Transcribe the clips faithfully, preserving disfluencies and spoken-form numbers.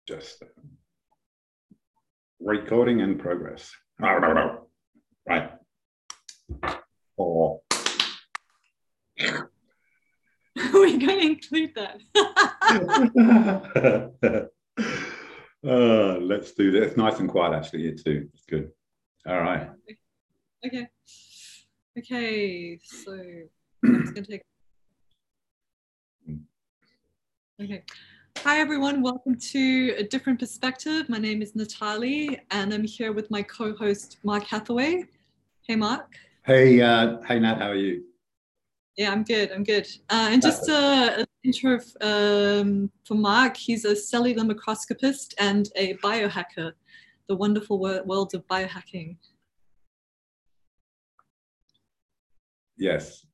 Just recording in progress. Right. Or We're going to include that. uh, let's do this. It's nice and quiet actually here too. It's good. All right. Okay. Okay. So I'm just going to take. Okay. Hi everyone. Welcome to A Different Perspective. My name is Natalie, and I'm here with my co-host Mark Hathaway. Hey, Mark. Hey, uh, hey Nat. How are you? Yeah, I'm good. I'm good. Uh, and just uh, an intro um, for Mark. He's a cellular microscopist and a biohacker. The wonderful wor- world of biohacking. Yes.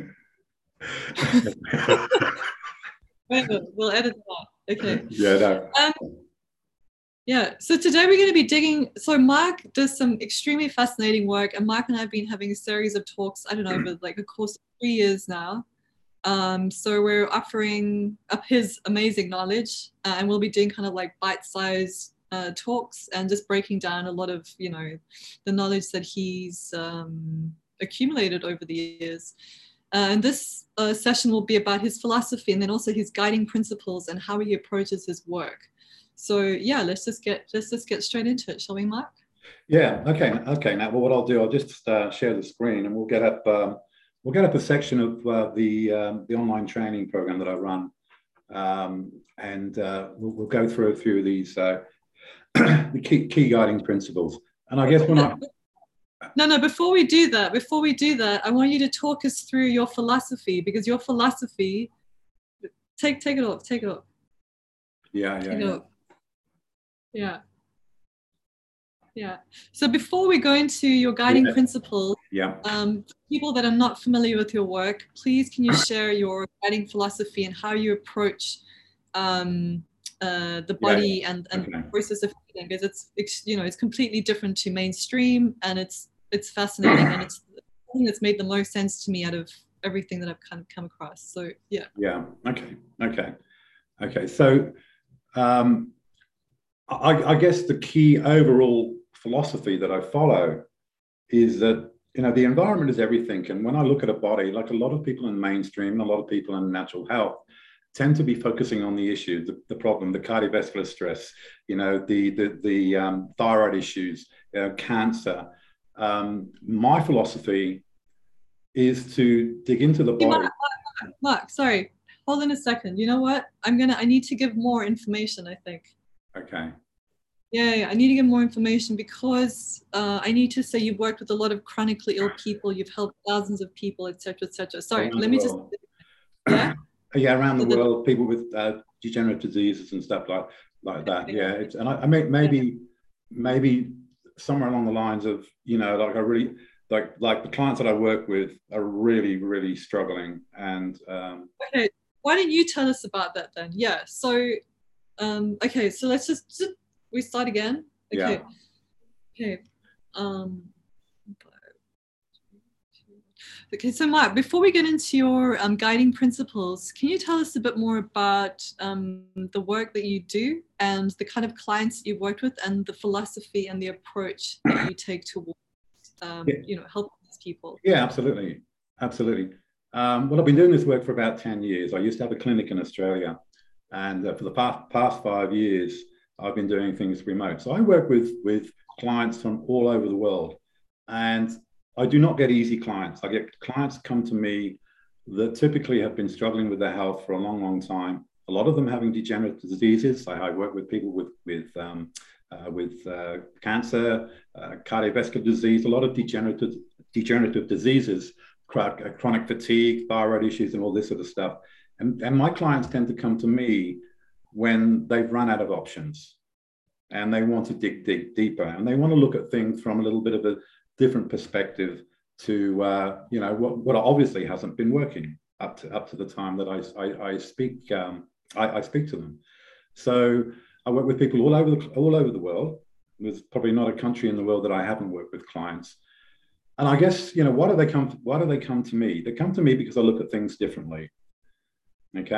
We'll edit that. Okay. Yeah. No. Um, yeah. So today we're going to be digging. So Mark does some extremely fascinating work, and Mark and I have been having a series of talks. I don't know, over like a course of three years now. Um, so we're offering up his amazing knowledge, uh, and we'll be doing kind of like bite-sized uh, talks and just breaking down a lot of, you know, the knowledge that he's um, accumulated over the years. Uh, and this uh, session will be about his philosophy and then also his guiding principles and how he approaches his work. So yeah, let's just get let's just get straight into it, shall we, Mark? Yeah. Okay. Okay. Now, well, what I'll do, I'll just uh, share the screen, and we'll get up. Um, we'll get up a section of uh, the um, the online training program that I run, um, and uh, we'll, we'll go through a few of these uh, the key key guiding principles. And I guess when I No, no, before we do that, before we do that, I want you to talk us through your philosophy, because your philosophy, take take it off, take it off. Yeah, yeah, take yeah. It off. Yeah. Yeah. So before we go into your guiding Yeah. principles, Yeah. um, for people that are not familiar with your work, please can you share your guiding philosophy and how you approach um, uh, the body Yeah. and, and Okay. the process of healing, because it's, it's you know it's completely different to mainstream, and it's it's fascinating, and it's the thing that's made the most sense to me out of everything that I've kind of come across. So yeah. Yeah. Okay. Okay. Okay. So um, I, I guess the key overall philosophy that I follow is that, you know, the environment is everything. And when I look at a body, like a lot of people in mainstream and a lot of people in natural health tend to be focusing on the issue, the, the problem, the cardiovascular stress, you know, the the, the um, thyroid issues, you know, cancer. Um, my philosophy is to dig into the body. Mark, Mark, Mark, sorry, hold on a second. You know what? I'm gonna. I need to give more information, I think. Okay. Yeah, yeah, I need to get more information, because uh, I need to say you've worked with a lot of chronically ill people. You've helped thousands of people, et cetera, et cetera. Sorry, Around let the me just. world. Yeah. Yeah, around the So the, world, people with uh, degenerative diseases and stuff like like that. Yeah, it's, and I, I mean yeah. maybe maybe somewhere along the lines of, you know, like I really like like the clients that I work with are really really struggling, and um, Okay, why don't you tell us about that then? Yeah. So, um, okay, so let's just, just we start again. Okay. yeah. Okay. Um, Okay, so Mark, before we get into your um, guiding principles, can you tell us a bit more about um, the work that you do and the kind of clients you've worked with and the philosophy and the approach that you take towards, um, Yeah. you know, helping these people? Yeah, absolutely, absolutely. Um, well, I've been doing this work for about ten years. I used to have a clinic in Australia, and uh, for the past, past five years, I've been doing things remote. So I work with with clients from all over the world, and I do not get easy clients. I get clients come to me that typically have been struggling with their health for a long, long time. A lot of them having degenerative diseases. I, I work with people with with um, uh, with uh, cancer, uh, cardiovascular disease, a lot of degenerative degenerative diseases, chronic fatigue, thyroid issues, and all this sort of stuff. And, and my clients tend to come to me when they've run out of options and they want to dig, dig deeper, and they want to look at things from a little bit of a different perspective to, uh, you know, what, what obviously hasn't been working up to up to the time that I, I, I speak um, I, I speak to them. So I work with people all over the, all over the world. There's probably not a country in the world that I haven't worked with clients. And I guess, you know, why do they come? Why do they come to me? They come to me because I look at things differently. Okay.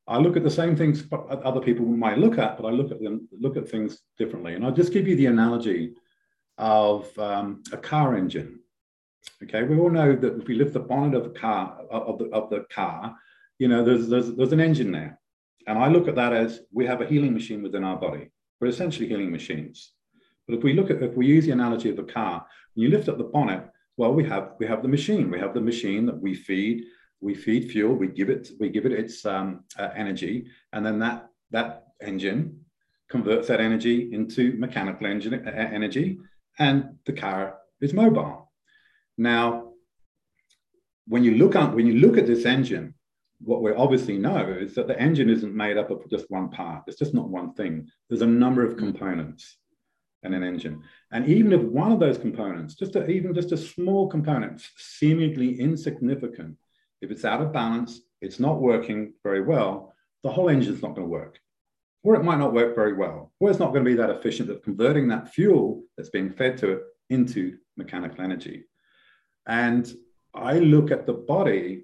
I look at the same things other people might look at, but I look at them, look at things differently. And I'll just give you the analogy of um, a car engine. Okay, we all know that if we lift the bonnet of the car, of the, of the car, you know, there's, there's, there's an engine there. And I look at that as we have a healing machine within our body. We're essentially healing machines. But if we look at, if we use the analogy of the car, when you lift up the bonnet, well, we have, we have the machine. We have the machine that we feed. We feed fuel, we give it, we give it its um, uh, energy, and then that, that engine converts that energy into mechanical engine, uh, energy, and the car is mobile. Now, when you look at, when you look at this engine, what we obviously know is that the engine isn't made up of just one part. It's just not one thing. There's a number of components in an engine. And even if one of those components, just a, even just a small component, seemingly insignificant, if it's out of balance, it's not working very well, the whole engine's not going to work. Or it might not work very well. Or it's not going to be that efficient at converting that fuel that's being fed to it into mechanical energy. And I look at the body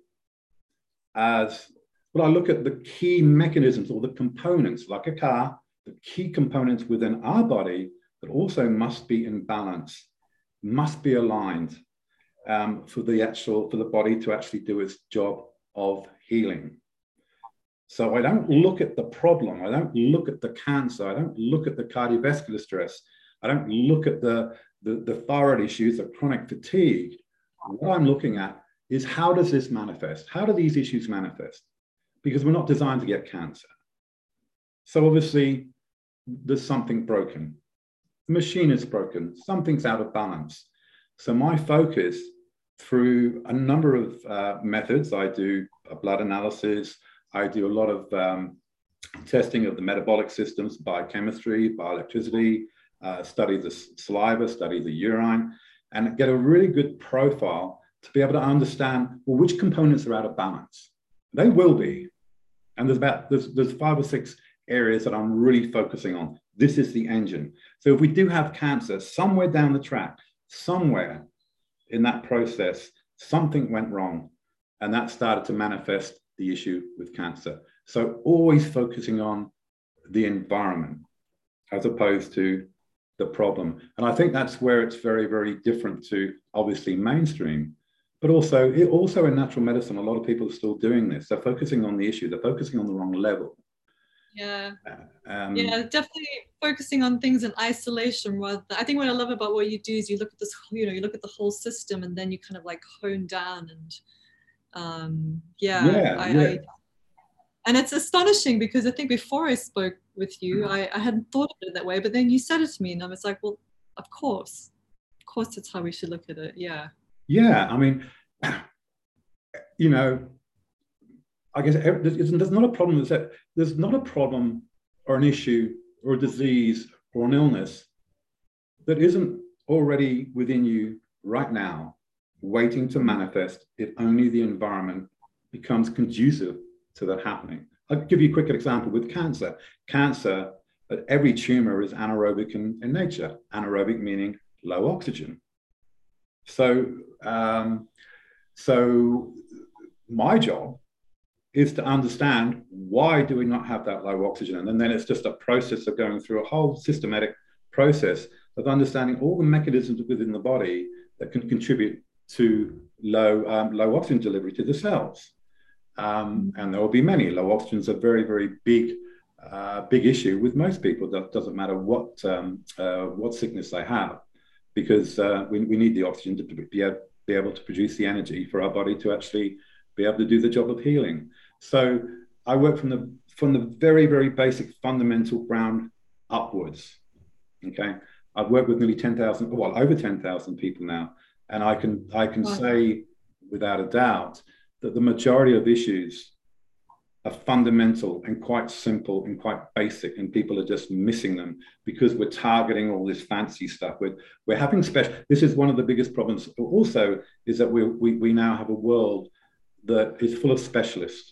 as, well, I look at the key mechanisms or the components, like a car, the key components within our body that also must be in balance, must be aligned. Um, for the actual, for the body to actually do its job of healing. So I don't look at the problem. I don't look at the cancer. I don't look at the cardiovascular stress. I don't look at the, the, the thyroid issues, the chronic fatigue. What I'm looking at is how does this manifest? How do these issues manifest? Because we're not designed to get cancer. So obviously there's something broken. The machine is broken. Something's out of balance. So my focus through a number of uh, methods, I do a blood analysis, I do a lot of um, testing of the metabolic systems, biochemistry, bioelectricity, uh, study the saliva, study the urine, and get a really good profile to be able to understand, well, which components are out of balance. They will be. And there's about, there's, there's five or six areas that I'm really focusing on. This is the engine. So if we do have cancer somewhere down the track, somewhere in that process, something went wrong, and that started to manifest the issue with cancer. So always focusing on the environment as opposed to the problem. And I think that's where it's very, very different to obviously mainstream, but also, it, also in natural medicine, a lot of people are still doing this. They're focusing on the issue, they're focusing on the wrong level. Yeah, um, yeah, definitely focusing on things in isolation. Rather, I think what I love about what you do is you look at this, you know, you look at the whole system, and then you kind of like hone down and, um, yeah, yeah, I, yeah. I, and it's astonishing because I think before I spoke with you, I, I hadn't thought of it that way, but then you said it to me, and I was like, well, of course, of course, that's how we should look at it. Yeah. Yeah, I mean, you know. I guess there's not a problem. There's not a problem or an issue or a disease or an illness that isn't already within you right now, waiting to manifest if only the environment becomes conducive to that happening. I'll give you a quick example with cancer. Cancer, every tumor is anaerobic in, in nature. Anaerobic meaning low oxygen. So, um, so my job is to understand why do we not have that low oxygen? And then it's just a process of going through a whole systematic process of understanding all the mechanisms within the body that can contribute to low, um, low oxygen delivery to the cells. Um, and there will be many. Low oxygen is a very, very big, uh, big issue with most people. That doesn't matter what, um, uh, what sickness they have, because uh, we, we need the oxygen to be able, be able to produce the energy for our body to actually be able to do the job of healing. So I work from the from the very, very basic fundamental ground upwards. Okay, I've worked with nearly ten thousand, well, over ten thousand people now, and I can I can wow. say without a doubt that the majority of issues are fundamental and quite simple and quite basic, and people are just missing them because we're targeting all this fancy stuff. We're, we're having special, this is one of the biggest problems also, is that we, we, we now have a world that is full of specialists.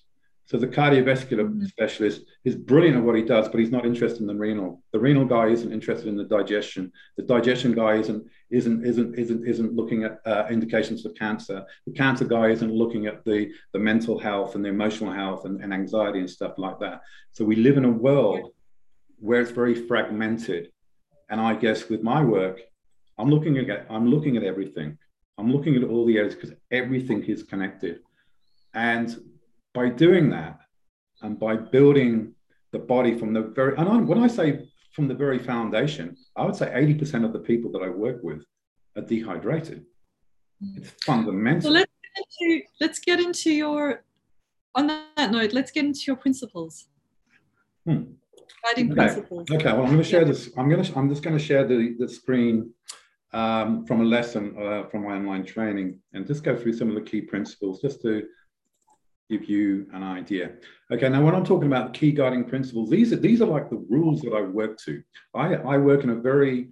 So the cardiovascular Mm-hmm. specialist is brilliant at what he does, but he's not interested in the renal. The renal guy isn't interested in the digestion. The digestion guy isn't isn't isn't isn't isn't looking at uh, indications of cancer. The cancer guy isn't looking at the the mental health and the emotional health and, and anxiety and stuff like that. So we live in a world where it's very fragmented. And I guess with my work, I'm looking at I'm looking at everything. I'm looking at all the areas because everything is connected. And by doing that, and by building the body from the very, and I, when I say from the very foundation, I would say eighty percent of the people that I work with are dehydrated. It's fundamental. So let's get into, let's get into your, on that note, let's get into your principles. Hmm. Guiding Okay. principles. Okay, well, I'm going to share this. I'm going to, I'm just going to share the, the screen um, from a lesson uh, from my online training and just go through some of the key principles just to give you an idea. Okay, now when I'm talking about the key guiding principles, these are these are like the rules that I work to. I, I work in a very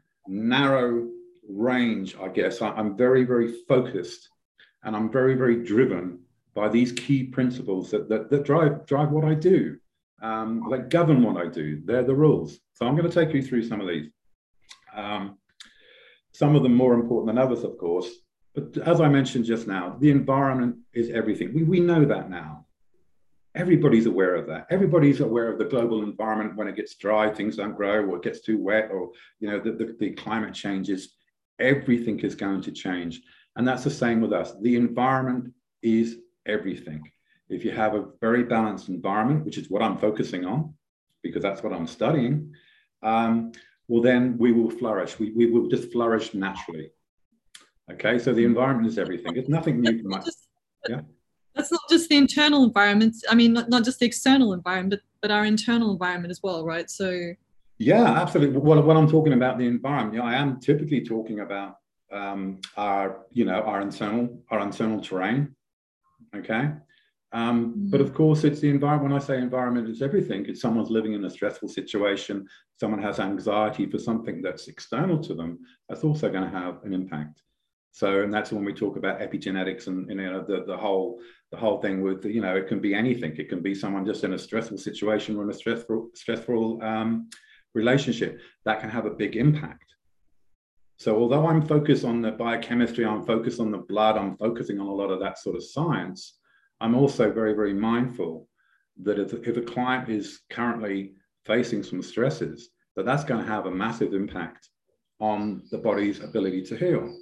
narrow range, I guess. I, I'm very, very focused and I'm very, very driven by these key principles that, that, that drive, drive what I do, um, that govern what I do. They're the rules. So I'm going to take you through some of these. Um, some of them more important than others, of course. But as I mentioned just now, the environment is everything. We, we know that now. Everybody's aware of that. Everybody's aware of the global environment. When it gets dry, things don't grow, or it gets too wet, or you know the, the, the climate changes. Everything is going to change. And that's the same with us. The environment is everything. If you have a very balanced environment, which is what I'm focusing on, because that's what I'm studying, um, well, then we will flourish. We, we will just flourish naturally. Okay, so the environment is everything. It's nothing new from us. Yeah. That's not just the internal environment. I mean, not, not just the external environment, but, but our internal environment as well, right? So. Yeah, absolutely. Well, when I'm talking about the environment, you know, I am typically talking about um, our, you know, our internal, our internal terrain. Okay. Um, mm. But of course, it's the environment. When I say environment, it's everything. It's someone's living in a stressful situation. Someone has anxiety for something that's external to them. That's also going to have an impact. So, and that's when we talk about epigenetics and, you know, the, the whole the whole thing with, you know, it can be anything. It can be someone just in a stressful situation or in a stressful stressful um, relationship that can have a big impact. So, although I'm focused on the biochemistry, I'm focused on the blood, I'm focusing on a lot of that sort of science. I'm also very, very mindful that if, if a client is currently facing some stresses, that that's going to have a massive impact on the body's ability to heal.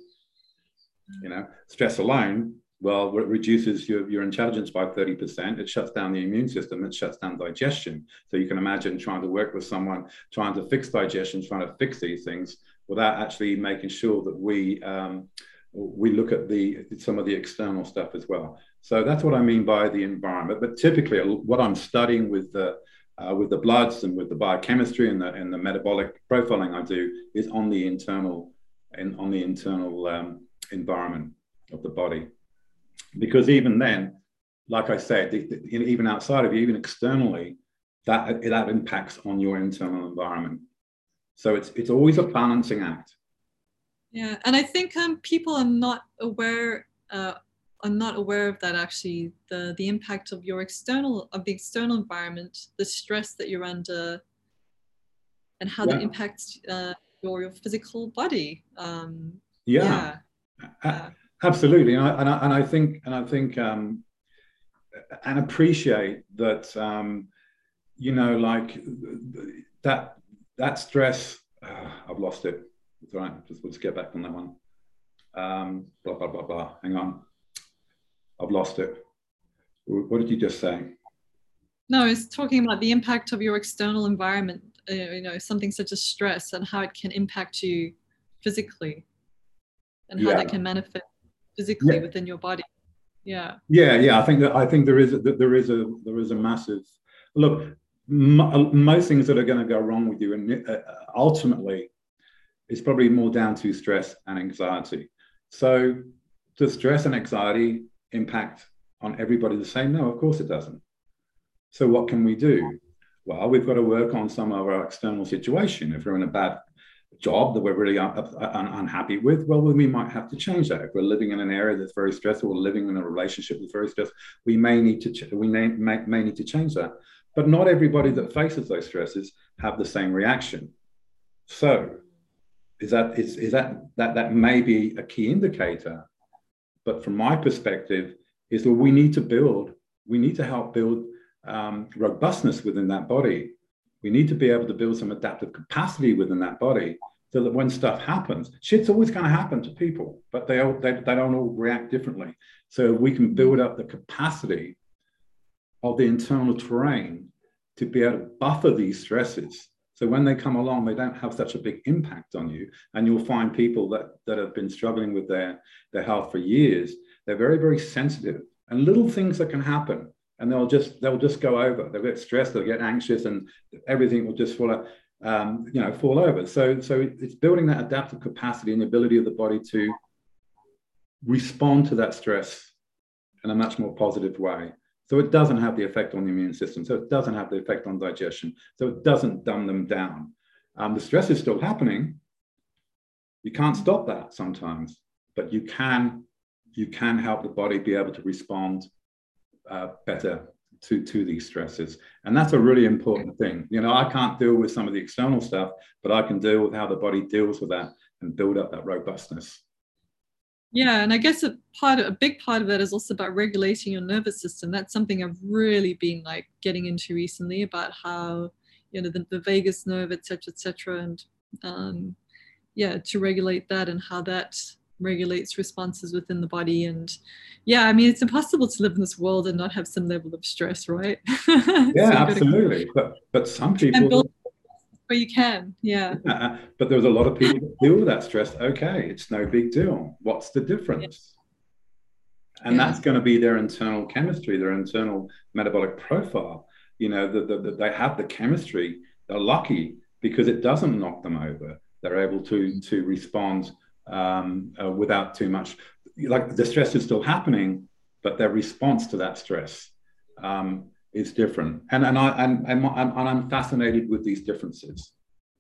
You know, stress alone, well, it reduces your, your intelligence by thirty percent. It shuts down the immune system. It shuts down digestion. So you can imagine trying to work with someone, trying to fix digestion, trying to fix these things without actually making sure that we um, we look at the some of the external stuff as well. So that's what I mean by the environment. But typically, what I'm studying with the uh, with the bloods and with the biochemistry and the and the metabolic profiling I do is on the internal and on the internal um, environment of the body. Because even then, like I said, even outside of you, even externally, that that impacts on your internal environment. So it's it's always a balancing act. Yeah, and I think um, people are not aware uh, are not aware of that actually. The the impact of your external of the external environment, the stress that you're under, and how yeah. that impacts uh, your your physical body. Um, yeah. yeah. yeah. Absolutely, and I, and I and I think and I think um, and appreciate that um, you know, like that that stress. Uh, I've lost it. It's all right. Just let's get back on that one. Um, blah blah blah blah. Hang on, I've lost it. What did you just say? No, it's talking about the impact of your external environment. Uh, you know, something such as stress and how it can impact you physically, and how yeah. that can manifest physically yeah. within your body. Yeah. Yeah, yeah. I think that I think there is a, that there is a there is a massive look. M- most things that are going to go wrong with you, and uh, ultimately, it's probably more down to stress and anxiety. So, does stress and anxiety impact on everybody the same? No, of course it doesn't. So, what can we do? Well, we've got to work on some of our external situation. If we're in a bad job that we're really un un unhappy with, well, we might have to change that. If we're living in an area that's very stressful, or living in a relationship that's very stressful, we may need to we may, may, may need to change that. But not everybody that faces those stresses have the same reaction. So is that is, is that, that that may be a key indicator. But from my perspective, is that we need to build, we need to help build um, robustness within that body. We need to be able to build some adaptive capacity within that body, so that when stuff happens, shit's always going to happen to people, but they, all, they, they don't all react differently. So we can build up the capacity of the internal terrain to be able to buffer these stresses. So when they come along, they don't have such a big impact on you. And you'll find people that, that have been struggling with their, their health for years, they're very, very sensitive. And little things that can happen, and they'll just they'll just go over. They'll get stressed, they'll get anxious, and everything will just fall, um, you know, fall over. So, so it's building that adaptive capacity and the ability of the body to respond to that stress in a much more positive way. So it doesn't have the effect on the immune system. So it doesn't have the effect on digestion. So it doesn't dumb them down. Um, the stress is still happening. You can't stop that sometimes, but you can you can help the body be able to respond uh, better to, to these stresses. And that's a really important thing. You know, I can't deal with some of the external stuff, but I can deal with how the body deals with that and build up that robustness. Yeah, and I guess a part, a big part of that is also about regulating your nervous system. That's something I've really been like getting into recently, about how, you know, the, the vagus nerve, et cetera, et cetera, and um, yeah, to regulate that and how that regulates responses within the body. And yeah, I mean, it's impossible to live in this world and not have some level of stress, right? Yeah, so absolutely. To... But but some people. Where you can, yeah. yeah. But there's a lot of people that deal with that stress. Okay, it's no big deal. What's the difference? Yeah. And yeah. that's going to be their internal chemistry, their internal metabolic profile. You know, that the, the, they have the chemistry. They're lucky because it doesn't knock them over. They're able to to respond um, uh, without too much. Like the stress is still happening, but their response to that stress Um, is different, and and I and, and and I'm fascinated with these differences.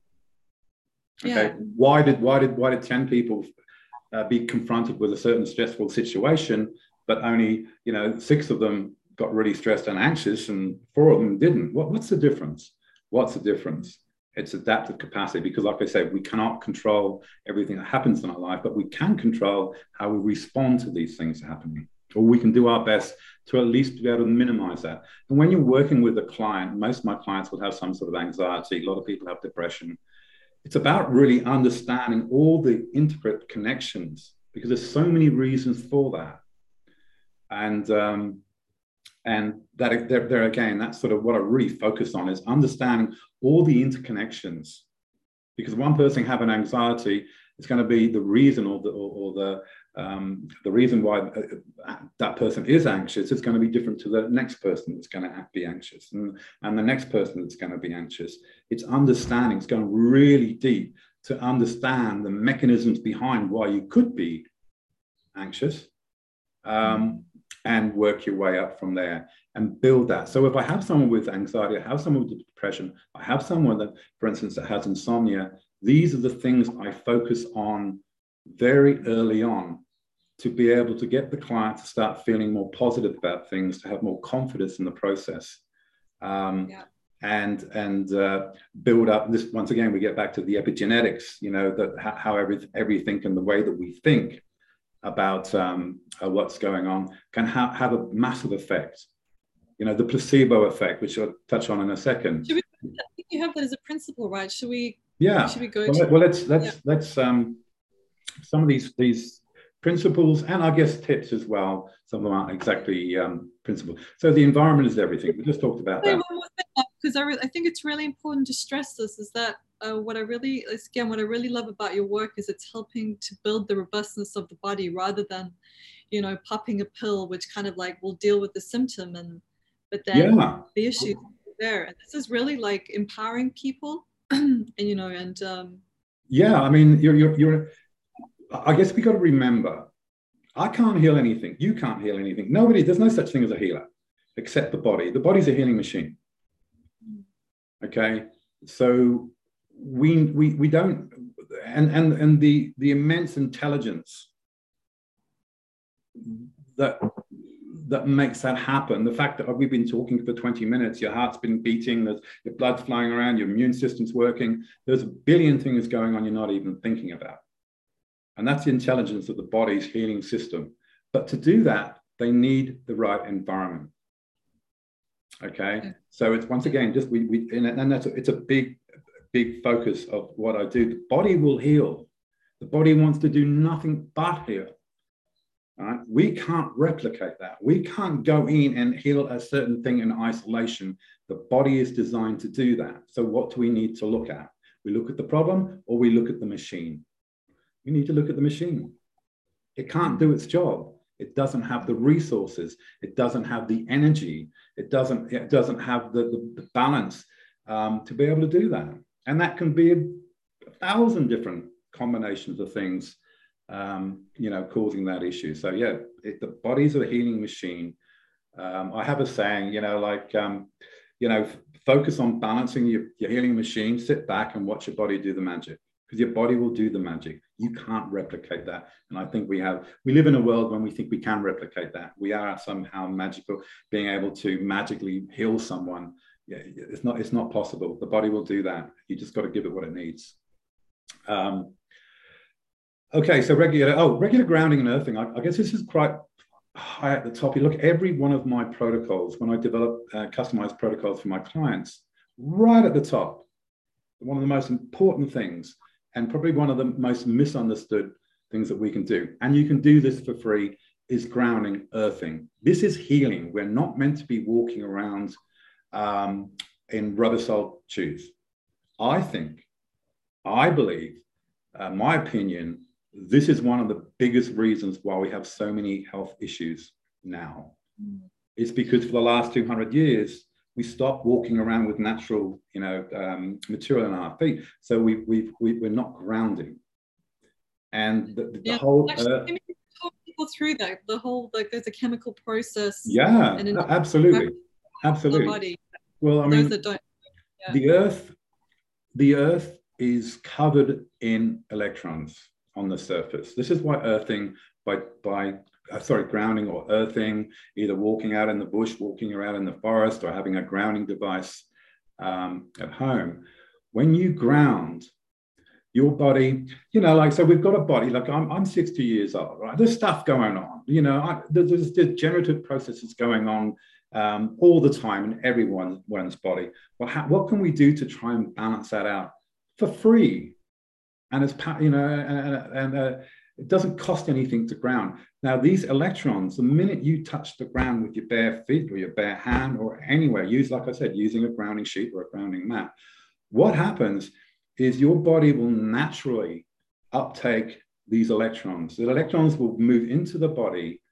Okay, yeah. why did why did why did ten people uh, be confronted with a certain stressful situation, but only you know six of them got really stressed and anxious, and four of them didn't? What what's the difference? What's the difference? It's adaptive capacity, because, like I said, we cannot control everything that happens in our life, but we can control how we respond to these things happening. Or we can do our best to at least be able to minimize that. And when you're working with a client, most of my clients will have some sort of anxiety. A lot of people have depression. It's about really understanding all the intricate connections, because there's so many reasons for that. And um, and that there, there again, that's sort of what I really focus on, is understanding all the interconnections. Because one person having anxiety, it's going to be the reason or the or, or the Um, the reason why that person is anxious is going to be different to the next person that's going to be anxious, and, and the next person that's going to be anxious. It's understanding, it's going really deep to understand the mechanisms behind why you could be anxious, um, and work your way up from there and build that. So if I have someone with anxiety, I have someone with depression, I have someone that, for instance, that has insomnia, these are the things I focus on very early on, to be able to get the client to start feeling more positive about things, to have more confidence in the process, um, yeah. and and uh, build up this. Once again, we get back to the epigenetics, you know, that how every, everything and the way that we think about um, uh, what's going on can ha have a massive effect. You know, the placebo effect, which I'll touch on in a second. Should we, I think you have that as a principle, right? Should we? Yeah. Should we go? Well, to, well let's let's yeah. let's um. Some of these these principles, and I guess tips as well. Some of them aren't exactly um, principles. So the environment is everything. We just talked about that. Because I, I think it's really important to stress this, is that uh, what I really, again, what I really love about your work is it's helping to build the robustness of the body, rather than, you know, popping a pill, which kind of like will deal with the symptom, and but then yeah. the issue is there. And this is really like empowering people, and you know, and um, yeah, I mean, you're you're you're. I guess we got to remember, I can't heal anything. You can't heal anything. Nobody, there's no such thing as a healer except the body. The body's a healing machine. Okay. So we, we, we don't, and and and the the immense intelligence that that makes that happen. The fact that we've been talking for twenty minutes, your heart's been beating, there's, your blood's flying around, your immune system's working. There's a billion things going on you're not even thinking about. And that's the intelligence of the body's healing system. But to do that, they need the right environment. Okay. So it's once again, just we, we and that's a, it's a big, big focus of what I do. The body will heal. The body wants to do nothing but heal. Right? We can't replicate that. We can't go in and heal a certain thing in isolation. The body is designed to do that. So what do we need to look at? We look at the problem or we look at the machine? We need to look at the machine. It can't do its job. It doesn't have the resources. It doesn't have the energy. It doesn't, it doesn't have the, the, the balance um, to be able to do that. And that can be a, a thousand different combinations of things Um, you know, causing that issue. So yeah, it, the body's a healing machine. Um, I have a saying, you know, like, um, you know, f- focus on balancing your, your healing machine, sit back and watch your body do the magic, because your body will do the magic. You can't replicate that. And I think we have, we live in a world when we think we can replicate that. We are somehow magical, being able to magically heal someone. Yeah, it's not, it's not possible. The body will do that. You just got to give it what it needs. Um, Okay, so regular, oh, regular grounding and earthing. I, I guess this is quite high at the top. You look, every one of my protocols, when I develop uh, customized protocols for my clients, right at the top, one of the most important things, and probably one of the most misunderstood things that we can do, and you can do this for free, is grounding, earthing. This is healing. We're not meant to be walking around um, in rubber sole shoes. I think, I believe, uh, my opinion, this is one of the biggest reasons why we have so many health issues now. Mm. It's because for the last two hundred years, we stopped walking around with natural, you know, um, material in our feet. So we, we've, we, we're not grounding. And the, the yeah, whole... actually, uh, talk people through that, the whole, like there's a chemical process. Yeah, and absolutely. Absolutely. Body. Well, I mean, Those that don't, yeah. the earth, the earth is covered in electrons on the surface. This is why earthing, by, by uh, sorry, grounding or earthing, either walking out in the bush, walking around in the forest, or having a grounding device um, at home. When you ground, your body, you know, like, so we've got a body, like I'm, I'm sixty years old, right? There's stuff going on, you know, I, there's degenerative processes going on um, all the time in everyone's body. Well, how, what can we do to try and balance that out for free? And it's, you know, and, and uh, it doesn't cost anything to ground. Now, these electrons, the minute you touch the ground with your bare feet or your bare hand or anywhere, use, like I said, using a grounding sheet or a grounding mat, what happens is your body will naturally uptake these electrons. The electrons will move into the body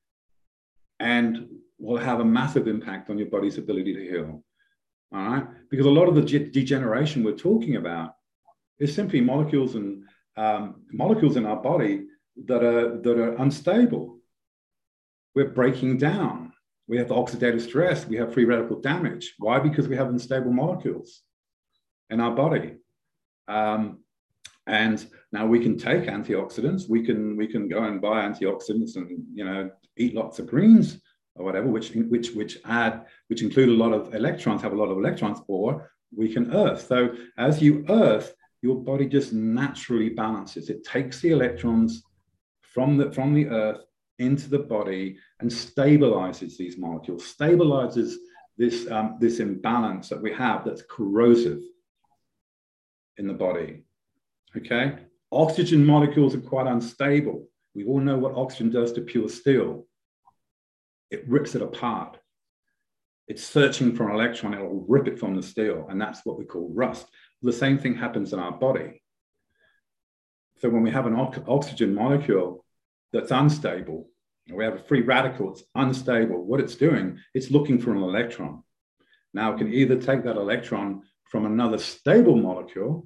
and will have a massive impact on your body's ability to heal. All right? Because a lot of the de- degeneration we're talking about is simply molecules and um, molecules in our body that are that are unstable. We're breaking down. We have oxidative stress. We have free radical damage. Why? Because we have unstable molecules in our body. Um, and now we can take antioxidants. We can we can go and buy antioxidants and, you know, eat lots of greens or whatever, which which which add which include a lot of electrons, have a lot of electrons, or we can earth. So as you earth, your body just naturally balances. It takes the electrons from the, from the earth into the body and stabilizes these molecules, stabilizes this, um, this imbalance that we have that's corrosive in the body, okay? Oxygen molecules are quite unstable. We all know what oxygen does to pure steel. It rips it apart. It's searching for an electron, it will rip it from the steel, and that's what we call rust. The same thing happens in our body. So when we have an oxygen molecule that's unstable, or we have a free radical that's unstable, what it's doing, it's looking for an electron. Now it can either take that electron from another stable molecule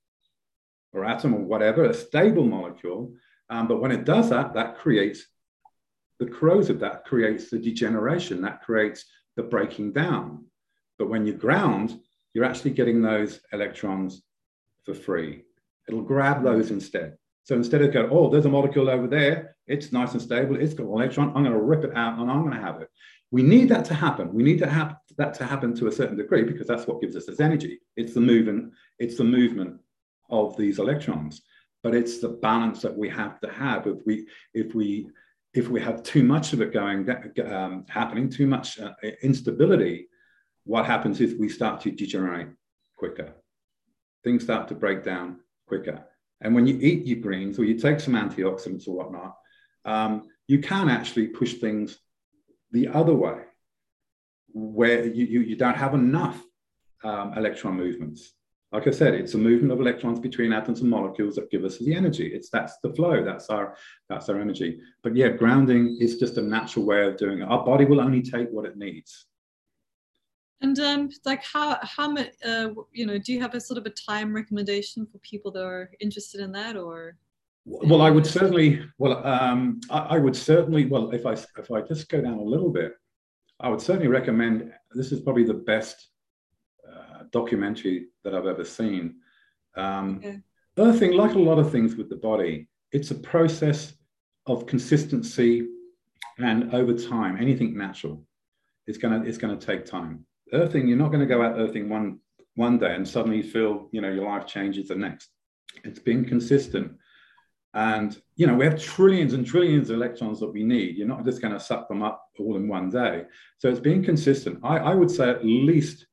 or atom or whatever, a stable molecule, um, but when it does that, that creates the corrosive, that creates the degeneration, that creates the breaking down. But when you ground, you're actually getting those electrons for free. It'll grab those instead. So instead of going, oh, there's a molecule over there, it's nice and stable, it's got an electron, I'm going to rip it out and I'm going to have it. We need that to happen. We need to have that to happen to a certain degree because that's what gives us this energy. It's the movement, it's the movement of these electrons. But it's the balance that we have to have. If we, if we, if we have too much of it going, um, happening, too much uh, instability, what happens is we start to degenerate quicker. Things start to break down quicker. And when you eat your greens or you take some antioxidants or whatnot, um, you can actually push things the other way, where you, you, you don't have enough um, electron movements. Like I said, it's a movement of electrons between atoms and molecules that give us the energy. It's that's the flow, that's our, that's our energy. But yeah, grounding is just a natural way of doing it. Our body will only take what it needs. And um, like how, how much, uh, you know, do you have a sort of a time recommendation for people that are interested in that or? Well, I would certainly, well, um, I, I would certainly, well, if I, if I just go down a little bit, I would certainly recommend, this is probably the best uh, documentary that I've ever seen. Um, okay. Earthing, like a lot of things with the body, it's a process of consistency and over time, anything natural, it's gonna, it's gonna take time. Earthing, you're not going to go out earthing one one day and suddenly feel, you know, your life changes the next. It's been consistent. And, you know, we have trillions and trillions of electrons that we need. You're not just going to suck them up all in one day. So it's being consistent. I, I would say at least,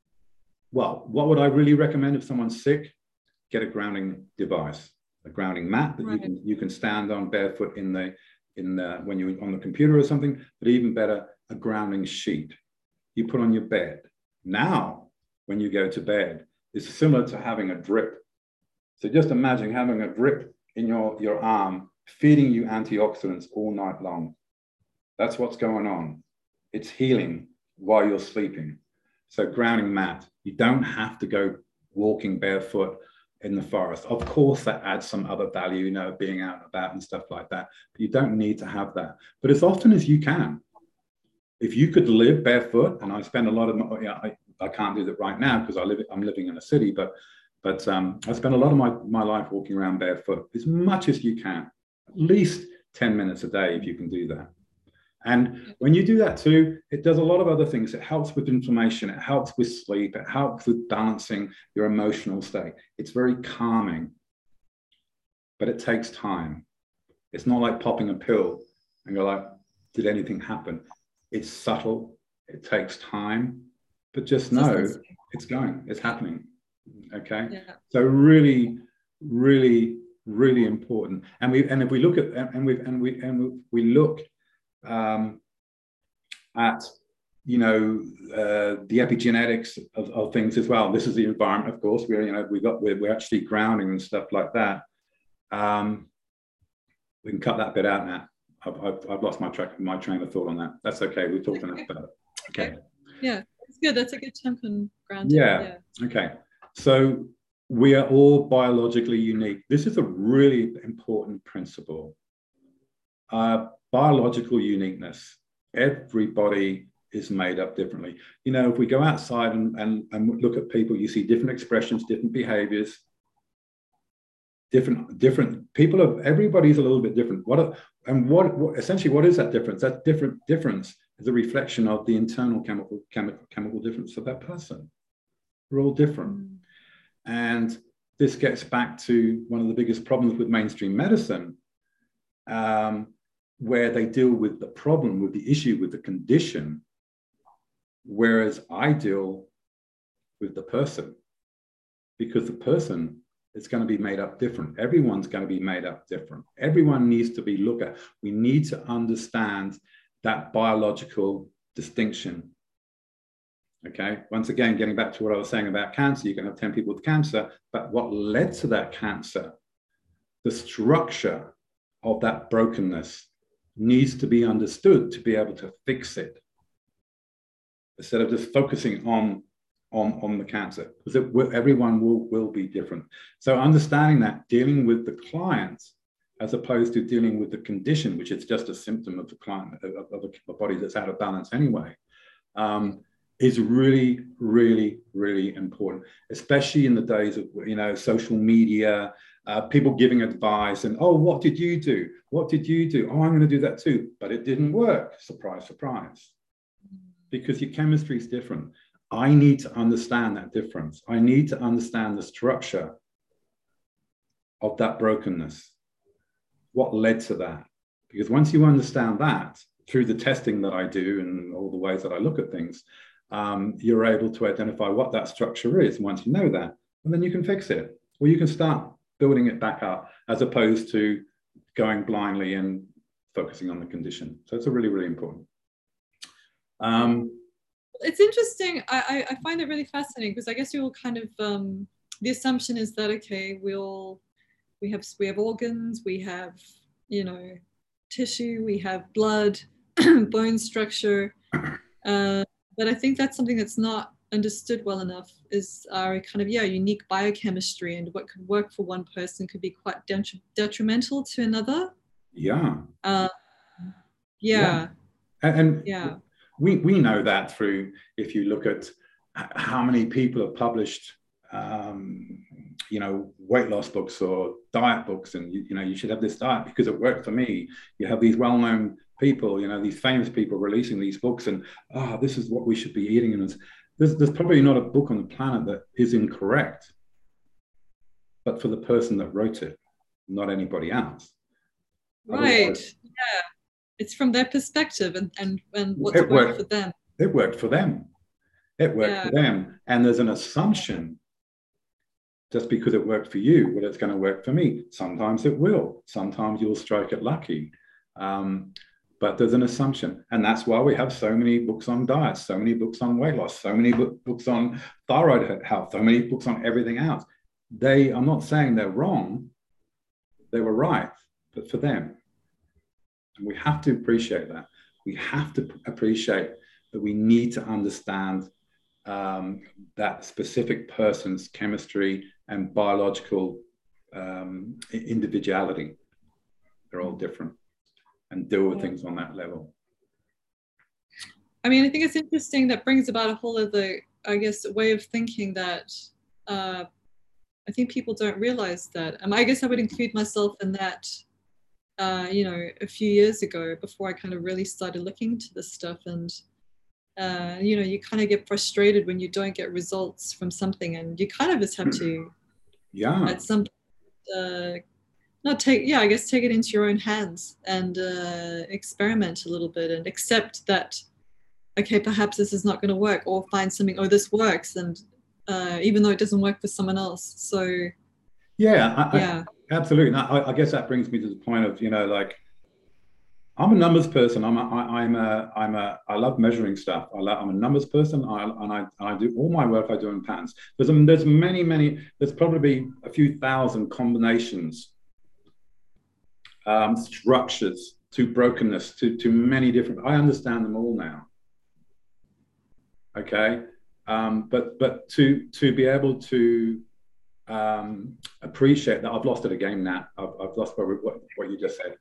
well, what would I really recommend if someone's sick? Get a grounding device, a grounding mat that right. you can you can stand on barefoot in the, in the, when you're on the computer or something, but even better, a grounding sheet. You put on your bed. Now, when you go to bed, it's similar to having a drip. So just imagine having a drip in your, your arm, feeding you antioxidants all night long. That's what's going on. It's healing while you're sleeping. So grounding mat, you don't have to go walking barefoot in the forest. Of course, that adds some other value, you know, being out and about and stuff like that. But you don't need to have that. But as often as you can, if you could live barefoot, and I spend a lot of, my, you know, I, I can't do that right now because I live, I'm living in a city, but but um, I spend a lot of my, my life walking around barefoot as much as you can, at least ten minutes a day if you can do that. And when you do that too, it does a lot of other things. It helps with inflammation, it helps with sleep, it helps with balancing your emotional state. It's very calming, but it takes time. It's not like popping a pill and you're like, did anything happen? It's subtle, it takes time, but just know it's going, it's happening, okay? Yeah. So really, really, really important. And we, and if we look at, and we, and we, and we look um, at, you know, uh, the epigenetics of, of things as well. This is the environment, of course. We're, you know, we got, we're, we're actually grounding and stuff like that. Um, we can cut that bit out now. I've, I've, I've lost my track, my train of thought on that. That's okay. We've talked enough about it. Okay. Yeah, it's good. That's a good chunk on grounding. Yeah. yeah. Okay. So we are all biologically unique. This is a really important principle. Uh, biological uniqueness. Everybody is made up differently. You know, if we go outside and, and, and look at people, you see different expressions, different behaviors. Different, different people of everybody's a little bit different. What are, and what, what essentially what is that difference? That different difference is a reflection of the internal chemical chemical chemical difference of that person. We're all different, mm. and this gets back to one of the biggest problems with mainstream medicine, um, where they deal with the problem, with the issue, with the condition, whereas I deal with the person, because the person. It's going to be made up different. Everyone's going to be made up different. Everyone needs to be looked at. We need to understand that biological distinction. Okay. Once again, getting back to what I was saying about cancer, you can have ten people with cancer, but what led to that cancer, the structure of that brokenness needs to be understood to be able to fix it. Instead of just focusing on On, on the cancer, because it will, everyone will, will be different. So understanding that, dealing with the client as opposed to dealing with the condition, which is just a symptom of the client, of, of a body that's out of balance anyway, um, is really, really, really important, especially in the days of, you know, social media, uh, people giving advice and, oh, what did you do? What did you do? Oh, I'm going to do that too. But it didn't work. Surprise, surprise. Because your chemistry is different. I need to understand that difference. I need to understand the structure of that brokenness. What led to that? Because once you understand that, through the testing that I do and all the ways that I look at things, um, you're able to identify what that structure is. Once you know that, and then you can fix it, or you can start building it back up, as opposed to going blindly and focusing on the condition. So it's a really, really important. Um, it's interesting. I, I find it really fascinating because I guess we all kind of, um, the assumption is that, okay, we'll, we have, we have organs, we have, you know, tissue, we have blood, bone structure. Uh, but I think that's something that's not understood well enough, is our kind of, yeah, unique biochemistry, and what could work for one person could be quite detri- detrimental to another. Yeah. Uh, yeah. yeah. And, and yeah. we, we know that through, if you look at how many people have published, um, you know, weight loss books or diet books, and, you, you know, you should have this diet because it worked for me. You have these well-known people, you know, these famous people releasing these books, and, ah, oh, this is what we should be eating. And there's, there's probably not a book on the planet that is incorrect, but for the person that wrote it, not anybody else. Right. Otherwise, yeah. It's from their perspective and, and, and what's worked, worked for them. It worked for them. It worked yeah. for them. And there's an assumption, just because it worked for you, well, it's going to work for me. Sometimes it will. Sometimes you'll strike it lucky. Um, but there's an assumption. And that's why we have so many books on diet, so many books on weight loss, so many book, books on thyroid health, so many books on everything else. They, I'm not saying they're wrong. They were right, but for them. And we have to appreciate that. We have to appreciate that we need to understand um, that specific person's chemistry and biological um, individuality. They're all different, and deal with things on that level. I mean, I think it's interesting. That brings about a whole other, I guess, way of thinking that uh, I think people don't realize that. Um, I guess I would include myself in that. Uh, you know, a few years ago, before I kind of really started looking into this stuff, and uh, you know, you kind of get frustrated when you don't get results from something, and you kind of just have to, yeah, at some uh, not take, yeah, I guess take it into your own hands and uh, experiment a little bit, and accept that, okay, perhaps this is not going to work, or find something, oh, this works, and uh, even though it doesn't work for someone else. So yeah, I, yeah. I, absolutely. I, I guess that brings me to the point of, you know, like, I'm a numbers person. I'm a, I, I'm a, I'm a, I love measuring stuff. I love, I'm a numbers person. I, and I, and I do all my work I do in patterns. There's, um, there's many, many, there's probably a few thousand combinations, um, structures to brokenness, to, to many different, I understand them all now. Okay. Um, but, but to, to be able to, um, appreciate that, I've lost it again now. I've, I've lost what, what, what you just said.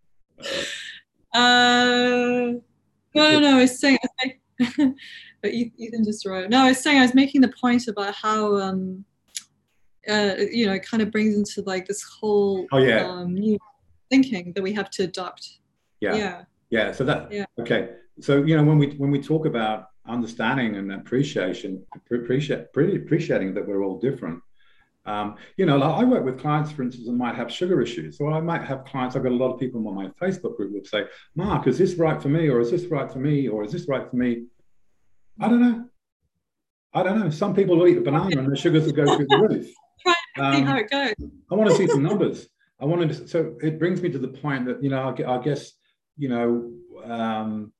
Uh, no, no, no, I was saying, but Ethan just wrote. No, I was saying I was making the point about how, um, uh, you know, it kind of brings into like this whole oh, yeah. um, new thinking that we have to adopt. Yeah, yeah, yeah. So that, yeah. Okay. So, you know, when we when we talk about understanding and appreciation, appreciate appreciating that we're all different. Um, you know, like I work with clients, for instance, that might have sugar issues. So I might have clients, I've got a lot of people on my Facebook group would say, Mark, is this right for me? Or is this right for me? Or is this right for me? I don't know. I don't know. Some people will eat a banana and their sugars will go through the roof. Try to um, see how it goes. I want to see some numbers. I wanted to, so it brings me to the point that, you know, I, I guess, you know, um,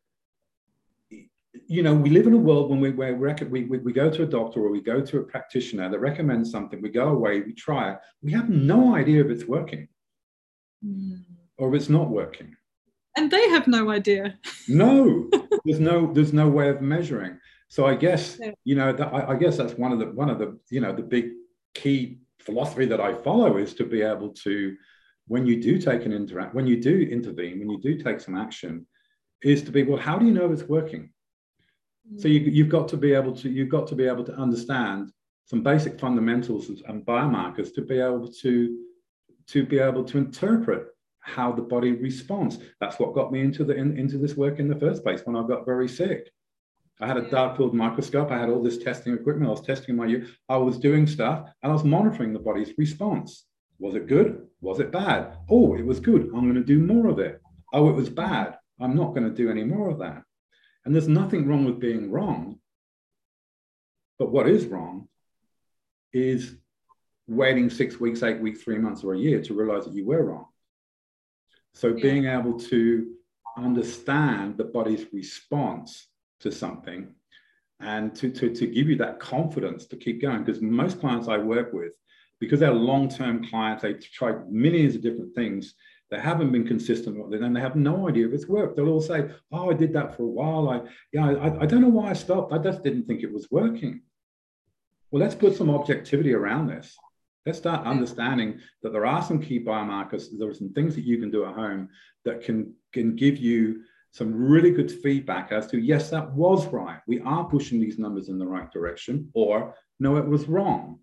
you know, we live in a world when we, where we, we, we go to a doctor or we go to a practitioner that recommends something, we go away, we try it, we have no idea if it's working mm. or if it's not working. And they have no idea. No, there's no, there's no way of measuring. So I guess, yeah. you know, that, I, I guess that's one of the, one of the, you know, the big key philosophy that I follow is to be able to, when you do take an interact, when you do intervene, when you do take some action, is to be, well, how do you know it's working? So you, you've got to be able to, you've got to be able to understand some basic fundamentals and biomarkers to be able to, to be able to interpret how the body responds. That's what got me into the in, into this work in the first place when I got very sick. I had a dark field microscope. I had all this testing equipment. I was testing my, I was doing stuff and I was monitoring the body's response. Was it good? Was it bad? Oh, it was good. I'm going to do more of it. Oh, it was bad. I'm not going to do any more of that. And there's nothing wrong with being wrong. But what is wrong is waiting six weeks, eight weeks, three months, or a year to realize that you were wrong. So yeah. being able to understand the body's response to something and to, to, to give you that confidence to keep going. Because most clients I work with, because they're long-term clients, they tried millions of different things, they haven't been consistent with it, and they have no idea if it's worked. They'll all say, oh, I did that for a while. I, you know, I, I don't know why I stopped. I just didn't think it was working. Well, let's put some objectivity around this. Let's start understanding that there are some key biomarkers. There are some things that you can do at home that can, can give you some really good feedback as to, yes, that was right. We are pushing these numbers in the right direction, or no, it was wrong.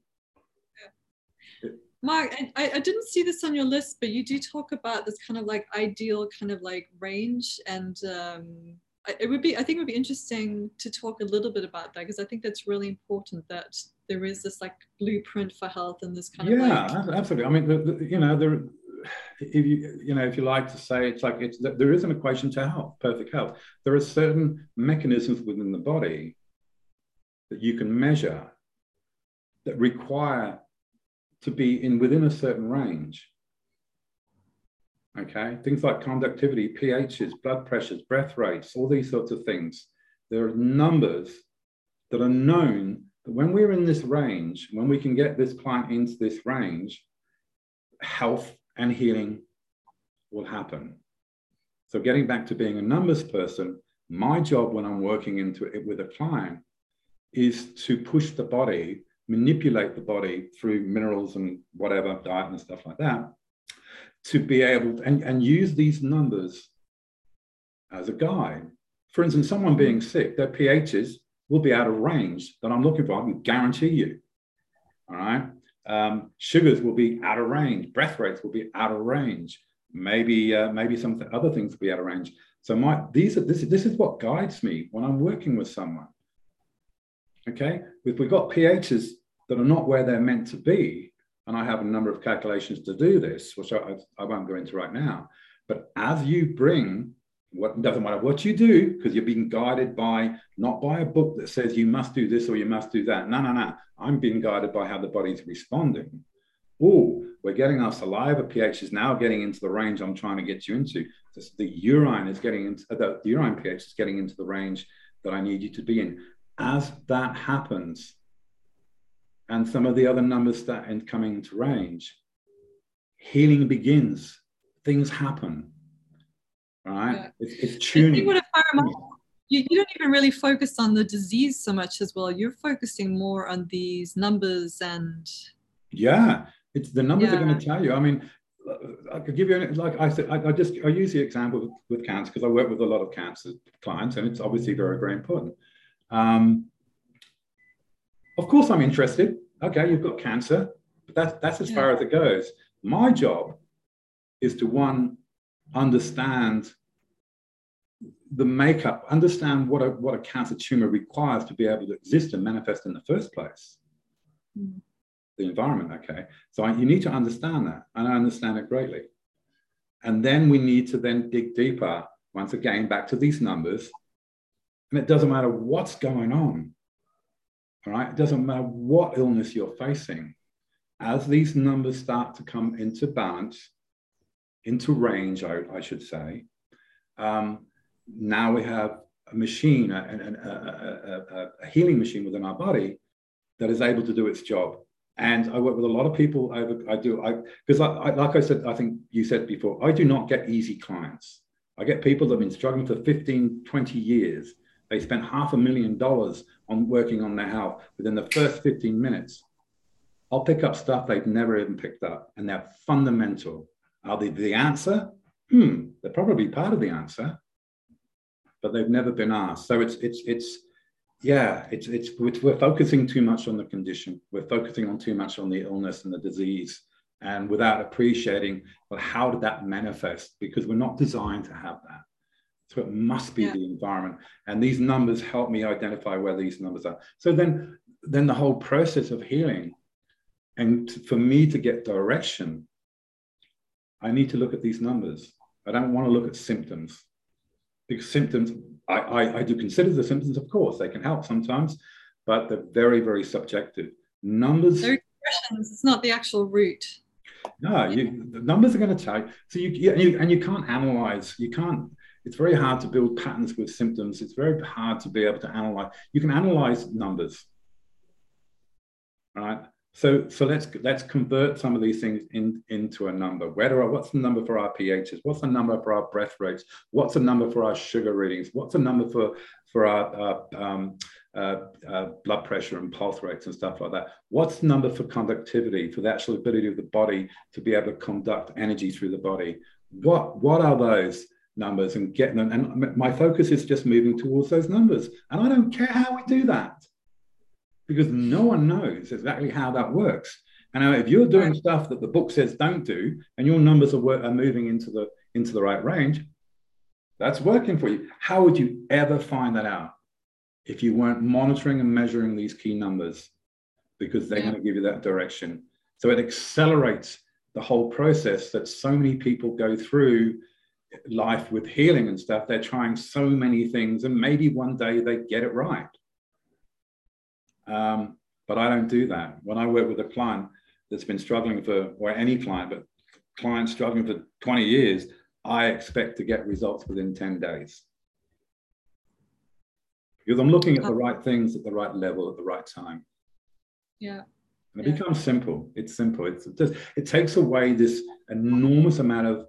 Mark, I, I didn't see this on your list, but you do talk about this kind of like ideal kind of like range, and um, it would be, I think it would be interesting to talk a little bit about that, because I think that's really important, that there is this like blueprint for health and this kind yeah, of like... Yeah, absolutely. I mean, the, the, you know, there, if you, you know, if you like to say, it's like, it's, there is an equation to health, perfect health. There are certain mechanisms within the body that you can measure that require to be in within a certain range. Okay, things like conductivity, pHs, blood pressures, breath rates, all these sorts of things. There are numbers that are known that when we're in this range, when we can get this client into this range, health and healing will happen. So getting back to being a numbers person, my job when I'm working into it with a client is to push the body, manipulate the body through minerals and whatever, diet and stuff like that, to be able to, and, and use these numbers as a guide. For instance, someone being sick, their pHs will be out of range that I'm looking for, I can guarantee you, all right? Um, sugars will be out of range, breath rates will be out of range, maybe uh, maybe some th other things will be out of range. So my, these are, this, this is what guides me when I'm working with someone. Okay, if we've got pHs that are not where they're meant to be, and I have a number of calculations to do this, which I, I won't go into right now, but as you bring, what doesn't matter what you do, because you're being guided by, not by a book that says you must do this or you must do that. No, no, no. I'm being guided by how the body's responding. Oh, we're getting our saliva pH is now getting into the range I'm trying to get you into. The urine is getting into, the urine pH is getting into the range that I need you to be in. As that happens, and some of the other numbers start coming into range, healing begins. Things happen, right? Yeah. It's, it's tuning. What if I remember, you, you don't even really focus on the disease so much as well. You're focusing more on these numbers and... Yeah, it's the numbers yeah. are going to tell you. I mean, I could give you, like I said, I, I just, I use the example with, with cancer because I work with a lot of cancer clients, and it's obviously very, very important. Um, of course, I'm interested. Okay, you've got cancer, but that's, that's as yeah. far as it goes. My job is to, one, understand the makeup, understand what a, what a cancer tumor requires to be able to exist and manifest in the first place. Mm. The environment, okay? So I, you need to understand that, and I understand it greatly. And then we need to then dig deeper, once again, back to these numbers. And it doesn't matter what's going on, all right? It doesn't matter what illness you're facing. As these numbers start to come into balance, into range, I, I should say, um, now we have a machine, a, a, a, a healing machine within our body that is able to do its job. And I work with a lot of people. Over, I do, I because I, I, like I said, I think you said before, I do not get easy clients. I get people that have been struggling for fifteen, twenty years. They spent half a million dollars on working on their health. Within the first fifteen minutes, I'll pick up stuff they've never even picked up, and they're fundamental. Are they the answer? Hmm, they're probably part of the answer, but they've never been asked. So it's it's it's yeah, it's, it's, we're focusing too much on the condition. We're focusing on too much on the illness and the disease, and without appreciating, well, how did that manifest? Because we're not designed to have that. So it must be yeah. the environment. And these numbers help me identify where these numbers are. So then, then the whole process of healing, and for me to get direction, I need to look at these numbers. I don't want to look at symptoms, because symptoms, I, I, I do consider the symptoms, of course, they can help sometimes, but they're very, very subjective. Numbers. They're expressions, it's not the actual root. No, you, the numbers are going to tell you. So you, you, and you can't analyze, you can't, it's very hard to build patterns with symptoms. It's very hard to be able to analyze. You can analyze numbers, right? So, so let's let's convert some of these things in, into a number. Where do I, what's the number for our pHs? What's the number for our breath rates? What's the number for our sugar readings? What's the number for for our uh, um, uh, uh, blood pressure and pulse rates and stuff like that? What's the number for conductivity, for the actual ability of the body to be able to conduct energy through the body? What what are those numbers, and getting them? And my focus is just moving towards those numbers. And I don't care how we do that, because no one knows exactly how that works. And if you're doing stuff that the book says don't do, and your numbers are, are moving into the into the right range, that's working for you. How would you ever find that out if you weren't monitoring and measuring these key numbers? Because they're yeah. going to give you that direction. So it accelerates the whole process that so many people go through life with healing and stuff. They're trying so many things, and maybe one day they get it right. Um, but I don't do that. When I work with a client that's been struggling for, or any client, but clients struggling for twenty years, I expect to get results within ten days. Because I'm looking at the right things at the right level at the right time. Yeah. And it yeah. becomes simple. It's simple. It's just, it takes away this enormous amount of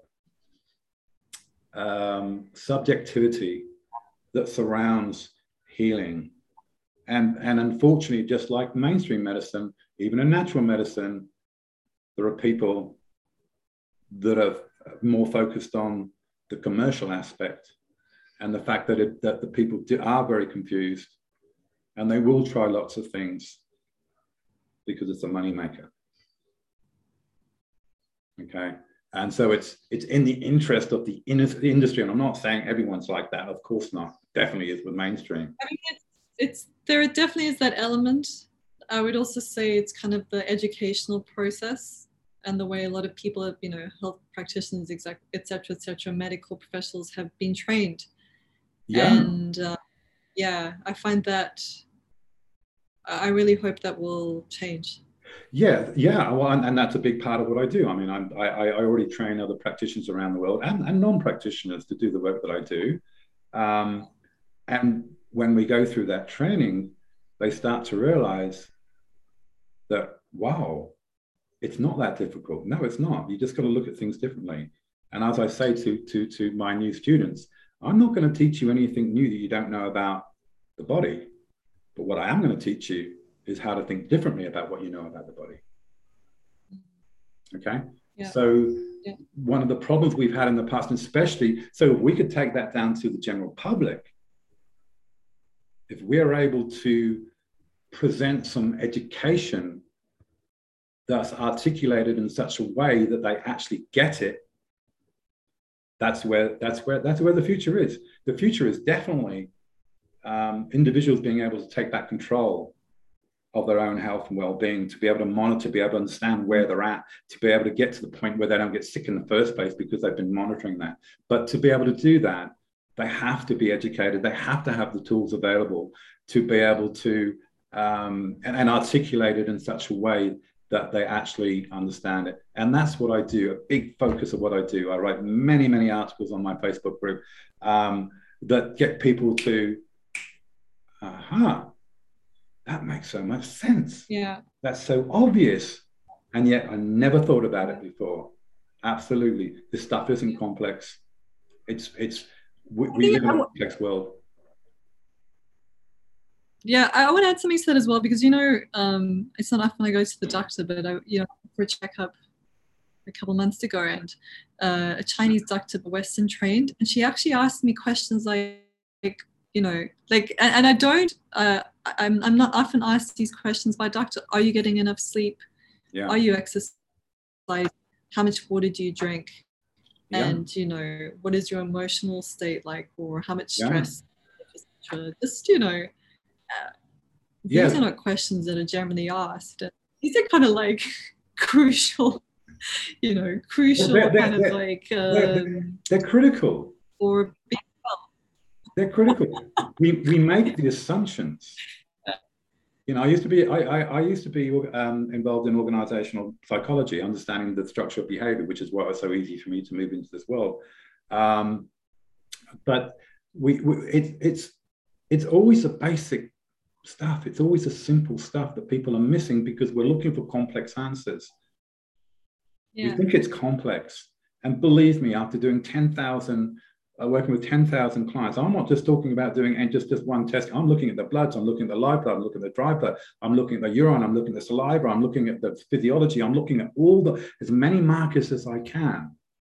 um, subjectivity that surrounds healing. And, and unfortunately, just like mainstream medicine, even in natural medicine, there are people that are more focused on the commercial aspect, and the fact that, it, that the people do, are very confused, and they will try lots of things because it's a moneymaker. Okay. And so it's it's in the interest of the industry. And I'm not saying everyone's like that. Of course not. Definitely is with mainstream. I mean, it's, it's there definitely is that element. I would also say it's kind of the educational process and the way a lot of people have, you know, health practitioners, et cetera, et cetera, medical professionals have been trained. Yeah. And uh, yeah, I find that I really hope that will change. Yeah, yeah, well, and, and that's a big part of what I do. I mean, I'm, I, I already train other practitioners around the world, and, and non-practitioners, to do the work that I do. Um, and when we go through that training, they start to realize that, wow, it's not that difficult. No, it's not. You just got to look at things differently. And as I say to, to, to my new students, I'm not going to teach you anything new that you don't know about the body. But what I am going to teach you is how to think differently about what you know about the body. Okay? Yeah. So yeah. one of the problems we've had in the past, and especially, so if we could take that down to the general public, if we're able to present some education that's articulated in such a way that they actually get it, that's where that's where that's where the future is. The future is definitely um, individuals being able to take that control of their own health and well-being, to be able to monitor, to be able to understand where they're at, to be able to get to the point where they don't get sick in the first place because they've been monitoring that. But to be able to do that, they have to be educated. They have to have the tools available to be able to um, and, and articulate it in such a way that they actually understand it. And that's what I do, a big focus of what I do. I write many, many articles on my Facebook group um, that get people to, aha, that makes so much sense. Yeah. That's so obvious. And yet I never thought about it before. Absolutely. This stuff isn't complex. It's, it's, we, we live in a complex world. Yeah, I want to add something to that as well, because, you know, um, it's not often I go to the doctor, but I, you know, for a checkup a couple of months ago, and uh, a Chinese doctor, but Western trained, and she actually asked me questions like, like, you know, like, and, and I don't, uh, I'm, I'm not often asked these questions by a doctor. Are you getting enough sleep? Yeah. Are you exercising? How much water do you drink? Yeah. And, you know, what is your emotional state like, or how much Yeah. stress? Just, you know, uh, these Yeah. are not questions that are generally asked. These are kind of like crucial, you know, crucial They're, they're, kind of they're, like, they're, um, they're critical. or They're critical. we, we make the assumptions. You know, I used to be I, I, I used to be um, involved in organizational psychology, understanding the structure of behavior, which is why it was so easy for me to move into this world. Um, but we, we it, it's it's always the basic stuff. It's always the simple stuff that people are missing because we're looking for complex answers. yeah. We think it's complex, and believe me, after doing ten thousand. Uh, working with ten thousand clients, I'm not just talking about doing and just, just one test. I'm looking at the bloods, I'm looking at the live blood, I'm looking at the dry blood, I'm looking at the urine, I'm looking at the saliva, I'm looking at the physiology, I'm looking at all the, as many markers as I can.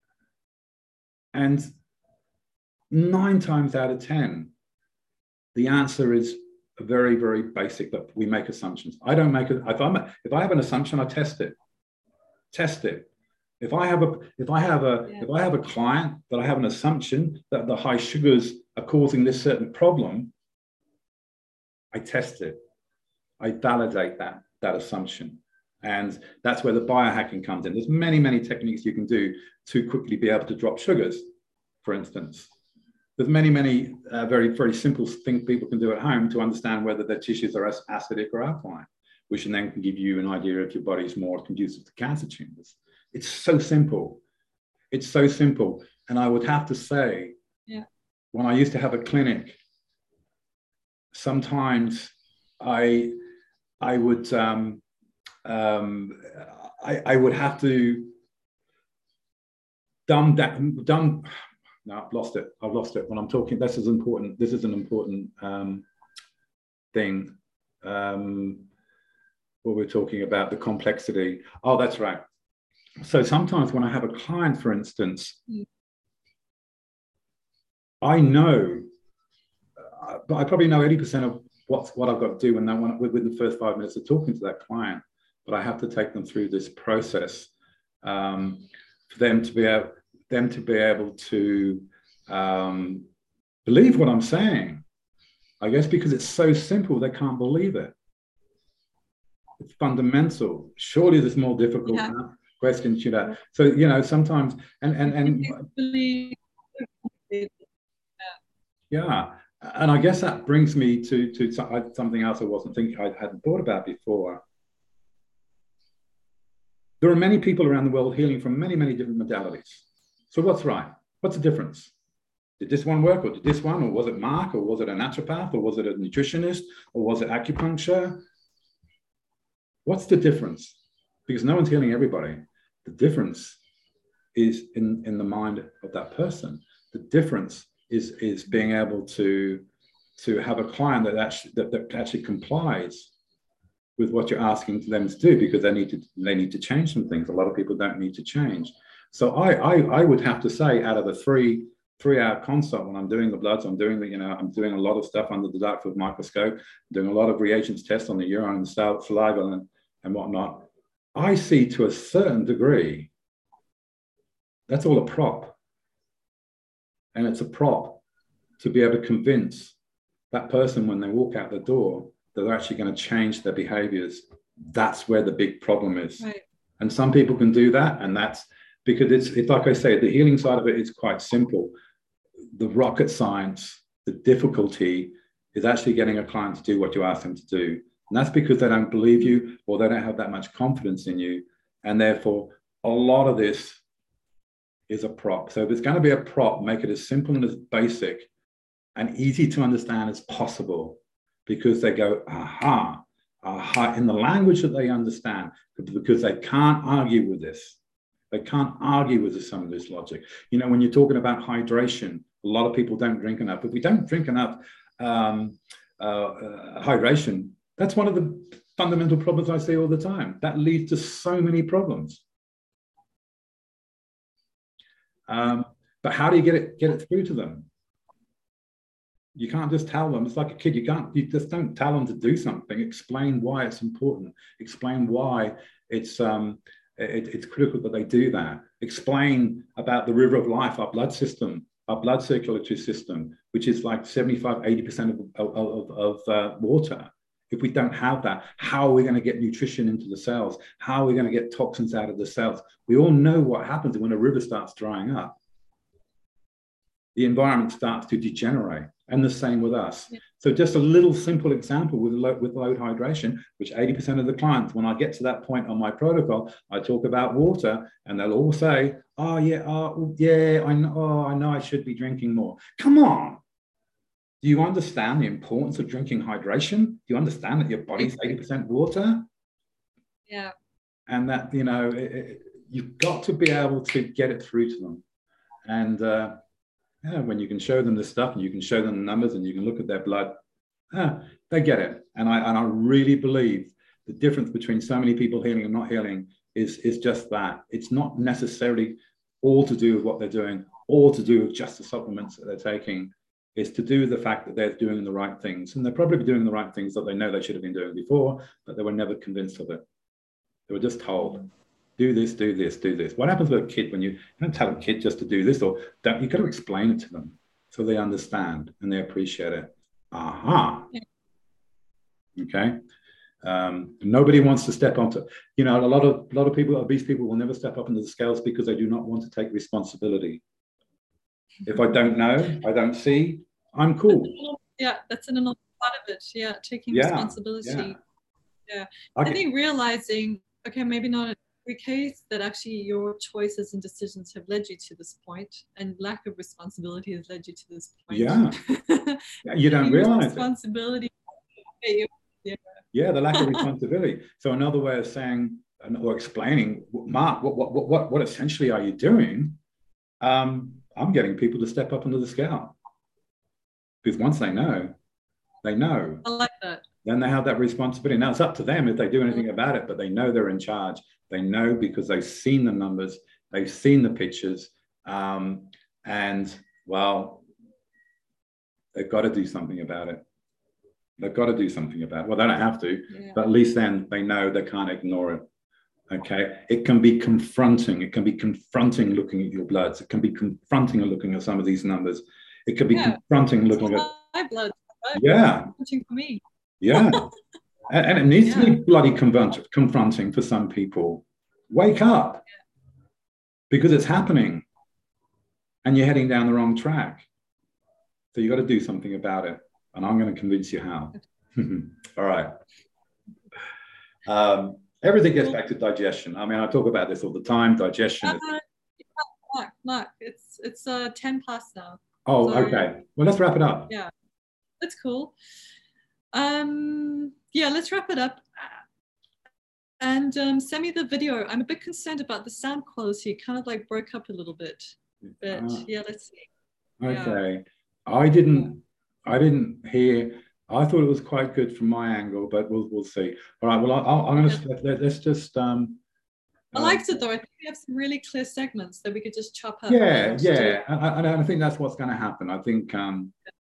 And nine times out of ten, the answer is very, very basic, that we make assumptions. I don't make it, if, I'm, if I have an assumption, I test it, test it. If I have a if I have a yeah. if I have a client that I have an assumption that the high sugars are causing this certain problem, I test it. I validate that that assumption, and that's where the biohacking comes in. There's many many techniques you can do to quickly be able to drop sugars, for instance. There's many many uh, very very simple things people can do at home to understand whether their tissues are acidic or alkaline, which then can give you an idea if your body's more conducive to cancer tumors. It's so simple. It's so simple. And I would have to say, yeah. when I used to have a clinic, sometimes I, I would, um, um, I, I would have to dumb that, dumb. No, I've lost it. I've lost it. When I'm talking, this is important. This is an important um, thing. Um, what we're talking about, the complexity. Oh, that's right. So sometimes when I have a client, for instance, mm. I know, uh, but I probably know eighty percent of what's, what I've got to do when I want within the first five minutes of talking to that client. But I have to take them through this process um, for them to be able, them to be able to um, believe what I'm saying. I guess because it's so simple, they can't believe it. It's fundamental. Surely there's more difficult. Yeah. Questions, you know. So you know, sometimes and and and yeah, and I guess that brings me to to something else I wasn't thinking, I hadn't thought about before. There are many people around the world healing from many many different modalities. So what's right? What's the difference? Did this one work, or did this one, or was it Mark, or was it a naturopath, or was it a nutritionist, or was it acupuncture? What's the difference? Because no one's healing everybody. The difference is in, in the mind of that person. The difference is, is being able to, to have a client that actually, that, that actually complies with what you're asking them to do, because they need to, they need to change some things. A lot of people don't need to change. So I, I, I would have to say, out of a three, three hour consult, when I'm doing the bloods, I'm doing the, you know, I'm doing a lot of stuff under the dark field microscope, doing a lot of reagents tests on the urine and saliva and, and whatnot. I see to a certain degree, that's all a prop. And it's a prop to be able to convince that person when they walk out the door that they're actually going to change their behaviors. That's where the big problem is. Right. And some people can do that. And that's because it's, it's like I say, the healing side of it is quite simple. The rocket science, the difficulty is actually getting a client to do what you ask them to do. And that's because they don't believe you, or they don't have that much confidence in you. And therefore, a lot of this is a prop. So if it's going to be a prop, make it as simple and as basic and easy to understand as possible, because they go, aha, aha, in the language that they understand, because they can't argue with this. They can't argue with some of this logic. You know, when you're talking about hydration, a lot of people don't drink enough. If we don't drink enough um, uh, uh, hydration, that's one of the fundamental problems I see all the time. That leads to so many problems. Um, but how do you get it get it through to them? You can't just tell them. It's like a kid. You can't, you just don't tell them to do something. Explain why it's important. Explain why it's um, it, it's critical that they do that. Explain about the river of life, our blood system, our blood circulatory system, which is like seventy-five, eighty percent of, of, of uh, water. If we don't have that, how are we going to get nutrition into the cells? How are we going to get toxins out of the cells? We all know what happens when a river starts drying up. The environment starts to degenerate, and the same with us. Yeah. So just a little simple example with load, with load hydration, which eighty percent of the clients, when I get to that point on my protocol, I talk about water, and they'll all say, oh yeah, oh yeah, I know, oh, I know I should be drinking more. Come on. Do you understand the importance of drinking hydration? Do you understand that your body's eighty percent water? Yeah. And that, you know, it, it, you've got to be able to get it through to them. And, uh, yeah, when you can show them this stuff and you can show them the numbers and you can look at their blood, ah, they get it. And I and I really believe the difference between so many people healing and not healing is, is just that. It's not necessarily all to do with what they're doing, all to do with just the supplements that they're taking. It's to do with the fact that they're doing the right things. And they're probably doing the right things that they know they should have been doing before, but they were never convinced of it. They were just told. Do this, do this, do this. What happens with a kid when you, you don't tell a kid just to do this, or don't, you've got to explain it to them so they understand and they appreciate it. Aha. Yeah. Okay. Um, nobody wants to step onto, you know, a lot of a lot of people, obese people will never step up into the scales because they do not want to take responsibility. If I don't know, I don't see, I'm cool. Yeah, that's an enormous part of it. Yeah, taking yeah, responsibility. Yeah. yeah. I, I think realizing, okay, maybe not every case, that actually your choices and decisions have led you to this point, and lack of responsibility has led you to this point. Yeah, yeah you don't realize responsibility. It. Yeah. yeah, the lack of responsibility. So another way of saying or explaining, Mark, what what what what essentially are you doing? Um, I'm getting people to step up into the scale, because once they know, they know. I like that. Then they have that responsibility. Now it's up to them if they do anything about it, but they know they're in charge. They know because they've seen the numbers, they've seen the pictures, um, and well, they've got to do something about it. They've got to do something about it. Well, they don't have to, yeah. but at least then they know they can't ignore it. Okay, it can be confronting. It can be confronting looking at your bloods. It can be confronting looking at some of these numbers. It can be yeah. confronting looking at my blood. Yeah, confronting for me. Yeah. And, and it needs yeah. to be bloody confront, confronting for some people. Wake up, yeah. because it's happening and you're heading down the wrong track. So you've got to do something about it. And I'm going to convince you how. All right. Um, everything gets back to digestion. I mean, I talk about this all the time. Digestion. Uh, is... Mark, Mark, it's, it's uh, ten past now. Oh, so, okay. Well, let's wrap it up. Yeah, that's cool. Um, yeah, let's wrap it up. And um, send me the video. I'm a bit concerned about the sound quality. It kind of like broke up a little bit. But uh, yeah, let's see. Okay. Yeah. I didn't I didn't hear. I thought it was quite good from my angle, but we'll we'll see. All right. Well, I'll, I'm gonna yeah. let, let's just. Um, I um, liked it though. I think we have some really clear segments that we could just chop up. Yeah, yeah, and I, I think that's what's going to happen. I think um,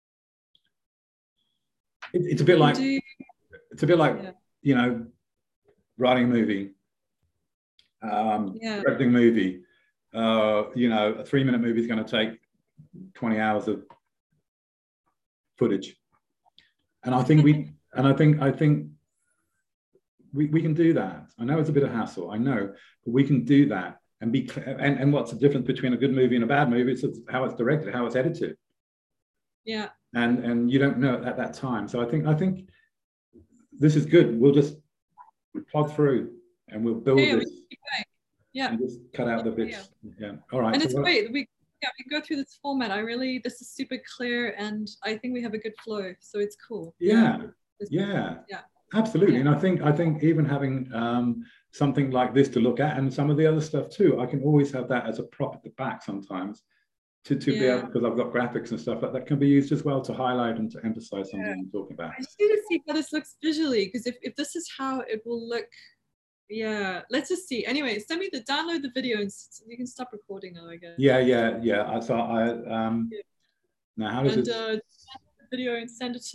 it, it's a bit like do, it's a bit like yeah. you know, writing a movie, um, yeah. directing a movie. Uh, you know, a three-minute movie is going to take twenty hours of footage, and I think we and I think I think we, we can do that. I know it's a bit of hassle, I know, but we can do that and be clear. And, and what's the difference between a good movie and a bad movie? It's how it's directed, how it's edited. Yeah. And and you don't know at that time. So I think I think this is good. We'll just plod through and we'll build yeah, this. Yeah. And just cut out the bits. Yeah. yeah. All right. And so it's what, great. We yeah, we go through this format. I really this is super clear and I think we have a good flow. So it's cool. Yeah. Yeah. Yeah. Absolutely. Yeah. And I think I think even having um, something like this to look at and some of the other stuff too, I can always have that as a prop at the back sometimes to, to yeah. be able, because I've got graphics and stuff like that can be used as well to highlight and to emphasize something yeah. I'm talking about. I just need to see how this looks visually, because if, if this is how it will look, yeah, let's just see. Anyway, send me the, download the video and you can stop recording now, I guess. Yeah, yeah, yeah. I So I, um, yeah. now how does and, it? Uh, video and send it to